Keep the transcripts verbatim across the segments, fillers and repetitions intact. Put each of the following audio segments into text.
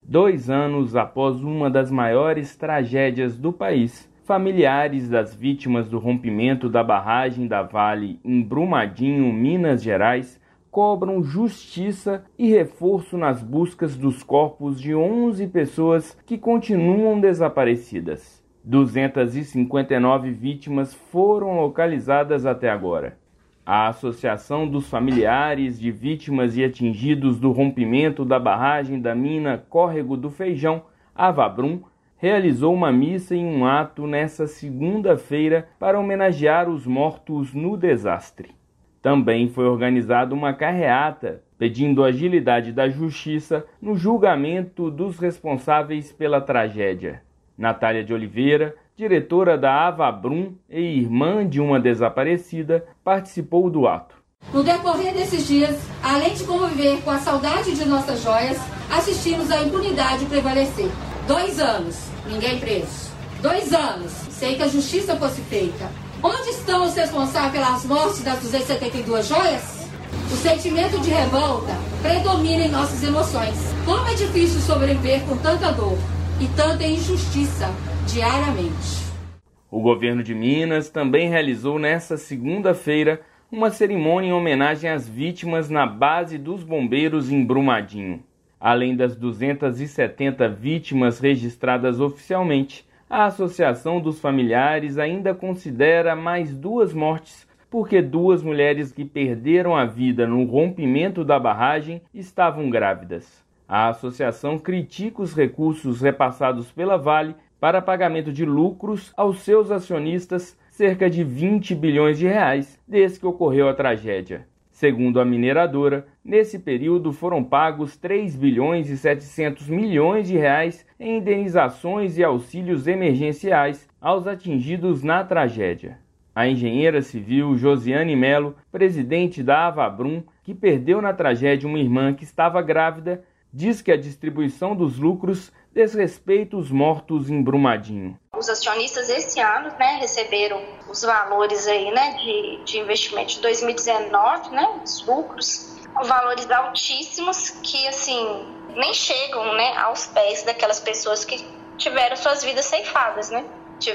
Dois anos após uma das maiores tragédias do país, familiares das vítimas do rompimento da barragem da Vale em Brumadinho, Minas Gerais, cobram justiça e reforço nas buscas dos corpos de onze pessoas que continuam desaparecidas. duzentas e cinquenta e nove vítimas foram localizadas até agora. A Associação dos Familiares de Vítimas e Atingidos do Rompimento da Barragem da Mina Córrego do Feijão, AVABRUM, realizou uma missa em um ato nesta segunda-feira para homenagear os mortos no desastre. Também foi organizada uma carreata pedindo agilidade da justiça no julgamento dos responsáveis pela tragédia. Natália de Oliveira, diretora da AVABRUM e irmã de uma desaparecida, participou do ato. No decorrer desses dias, além de conviver com a saudade de nossas joias, assistimos à impunidade prevalecer. Dois anos, ninguém preso. Dois anos, sem que a justiça fosse feita. Onde estão os responsáveis pelas mortes das duzentas e setenta e duas joias? O sentimento de revolta predomina em nossas emoções. Como é difícil sobreviver com tanta dor e tanta injustiça diariamente. O governo de Minas também realizou nesta segunda-feira uma cerimônia em homenagem às vítimas na base dos bombeiros em Brumadinho. Além das duzentas e setenta vítimas registradas oficialmente, a Associação dos Familiares ainda considera mais duas mortes, porque duas mulheres que perderam a vida no rompimento da barragem estavam grávidas. A associação critica os recursos repassados pela Vale para pagamento de lucros aos seus acionistas, cerca de vinte bilhões de reais, desde que ocorreu a tragédia. Segundo a mineradora, nesse período foram pagos três bilhões e setecentos milhões de reais em indenizações e auxílios emergenciais aos atingidos na tragédia. A engenheira civil Josiane Melo, presidente da AVABRUM, que perdeu na tragédia uma irmã que estava grávida, diz que a distribuição dos lucros desrespeita os mortos em Brumadinho. Os acionistas esse ano, né, receberam os valores aí, né, de, de investimento de dois mil e dezenove, né, os lucros, valores altíssimos que assim nem chegam, né, aos pés daquelas pessoas que tiveram suas vidas ceifadas, né?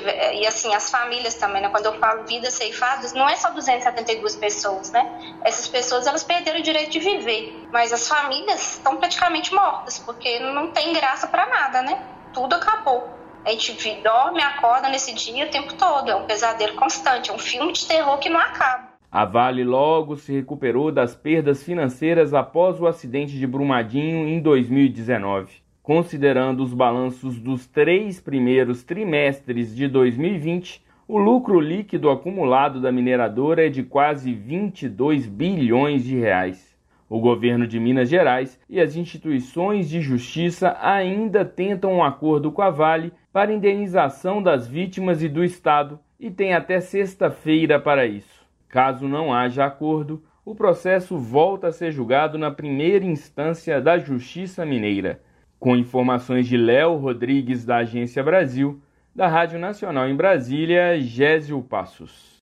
E assim, as famílias também, né? Quando eu falo vidas ceifadas, não é só duzentas e setenta e duas pessoas, né? Essas pessoas, elas perderam o direito de viver, mas as famílias estão praticamente mortas, porque não tem graça para nada, né? Tudo acabou. A gente dorme, acorda nesse dia o tempo todo, é um pesadelo constante, é um filme de terror que não acaba. A Vale logo se recuperou das perdas financeiras após o acidente de Brumadinho em dois mil e dezenove. Considerando os balanços dos três primeiros trimestres de dois mil e vinte, o lucro líquido acumulado da mineradora é de quase vinte e dois bilhões de reais. O governo de Minas Gerais e as instituições de justiça ainda tentam um acordo com a Vale para indenização das vítimas e do Estado e tem até sexta-feira para isso. Caso não haja acordo, o processo volta a ser julgado na primeira instância da Justiça Mineira. Com informações de Léo Rodrigues, da Agência Brasil, da Rádio Nacional em Brasília, Gésio Passos.